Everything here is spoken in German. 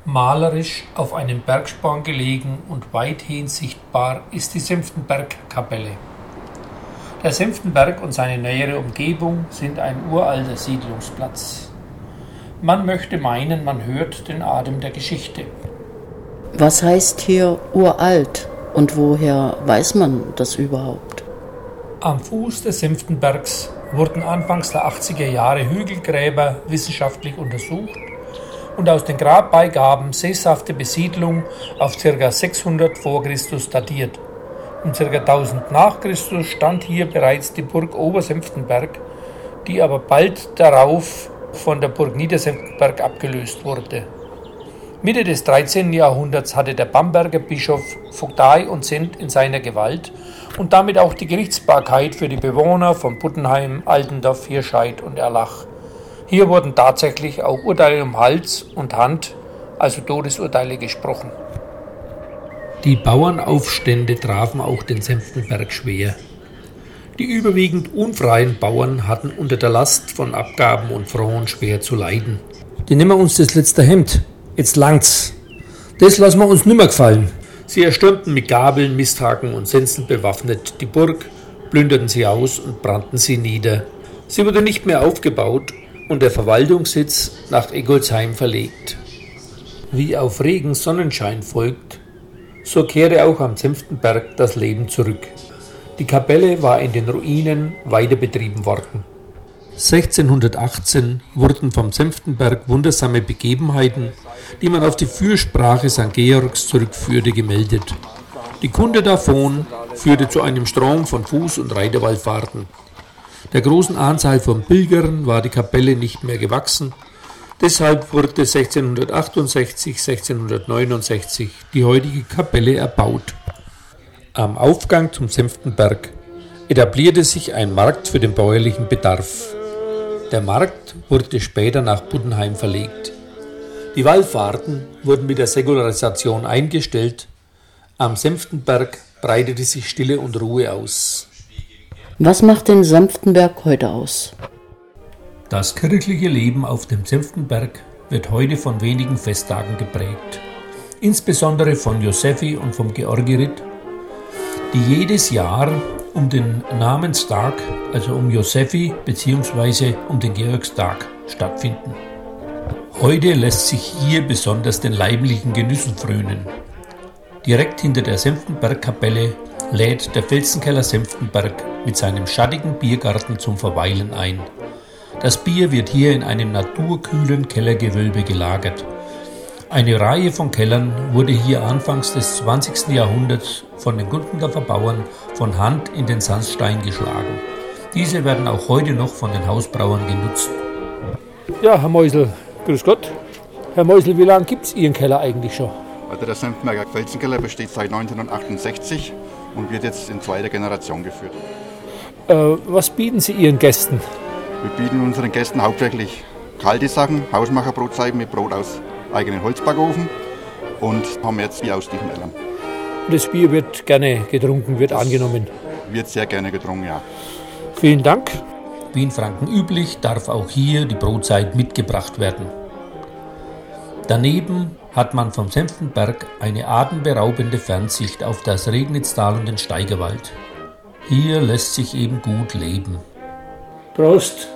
Malerisch auf einem Bergsporn gelegen und weithin sichtbar ist die Senftenbergkapelle. Der Senftenberg und seine nähere Umgebung sind ein uralter Siedlungsplatz. Man möchte meinen, man hört den Atem der Geschichte. Was heißt hier uralt und woher weiß man das überhaupt? Am Fuß des Senftenbergs wurden anfangs der 80er Jahre Hügelgräber wissenschaftlich untersucht und aus den Grabbeigaben sesshafte Besiedlung auf ca. 600 v. Chr. datiert. Um ca. 1000 nach Christus stand hier bereits die Burg Obersenftenberg, die aber bald darauf von der Burg Niedersenftenberg abgelöst wurde. Mitte des 13. Jahrhunderts hatte der Bamberger Bischof Vogtei und Sent in seiner Gewalt und damit auch die Gerichtsbarkeit für die Bewohner von Buddenheim, Altendorf, Hirscheid und Erlach. Hier wurden tatsächlich auch Urteile um Hals und Hand, also Todesurteile, gesprochen. Die Bauernaufstände trafen auch den Senftenberg schwer. Die überwiegend unfreien Bauern hatten unter der Last von Abgaben und Frohen schwer zu leiden. Die nehmen uns das letzte Hemd, jetzt langt's. Das lassen wir uns nimmer gefallen. Sie erstürmten mit Gabeln, Misthaken und Sensen bewaffnet die Burg, plünderten sie aus und brannten sie nieder. Sie wurde nicht mehr aufgebaut und der Verwaltungssitz nach Eggolsheim verlegt. Wie auf Regen Sonnenschein folgt, so kehre auch am Senftenberg das Leben zurück. Die Kapelle war in den Ruinen weiter betrieben worden. 1618 wurden vom Senftenberg wundersame Begebenheiten, die man auf die Fürsprache St. Georgs zurückführte, gemeldet. Die Kunde davon führte zu einem Strom von Fuß- und Reiterwallfahrten. Der großen Anzahl von Pilgern war die Kapelle nicht mehr gewachsen. Deshalb wurde 1668, 1669 die heutige Kapelle erbaut. Am Aufgang zum Senftenberg etablierte sich ein Markt für den bäuerlichen Bedarf. Der Markt wurde später nach Buddenheim verlegt. Die Wallfahrten wurden mit der Säkularisation eingestellt. Am Senftenberg breitete sich Stille und Ruhe aus. Was macht den Senftenberg heute aus? Das kirchliche Leben auf dem Senftenberg wird heute von wenigen Festtagen geprägt. Insbesondere von Josephi und vom Georgiritt, die jedes Jahr um den Namenstag, also um Josephi bzw. um den Georgstag stattfinden. Heute lässt sich hier besonders den leiblichen Genüssen frönen. Direkt hinter der Senftenbergkapelle lädt der Felsenkeller Senftenberg mit seinem schattigen Biergarten zum Verweilen ein. Das Bier wird hier in einem naturkühlen Kellergewölbe gelagert. Eine Reihe von Kellern wurde hier anfangs des 20. Jahrhunderts von den Gundendorfer Bauern von Hand in den Sandstein geschlagen. Diese werden auch heute noch von den Hausbrauern genutzt. Ja, Herr Meusel, grüß Gott. Herr Meusel, wie lange gibt es Ihren Keller eigentlich schon? Also der Senftenberger Felsenkeller besteht seit 1968 und wird jetzt in zweiter Generation geführt. Was bieten Sie Ihren Gästen? Wir bieten unseren Gästen hauptsächlich kalte Sachen, Hausmacherbrotzeit mit Brot aus eigenen Holzbackofen und haben jetzt Bier aus tiefen Ellern. Das Bier wird gerne getrunken, wird angenommen? Wird sehr gerne getrunken, ja. Vielen Dank. Wie in Franken üblich, darf auch hier die Brotzeit mitgebracht werden. Daneben hat man vom Senftenberg eine atemberaubende Fernsicht auf das Regnitztal und den Steigerwald. Hier lässt sich eben gut leben. Prost!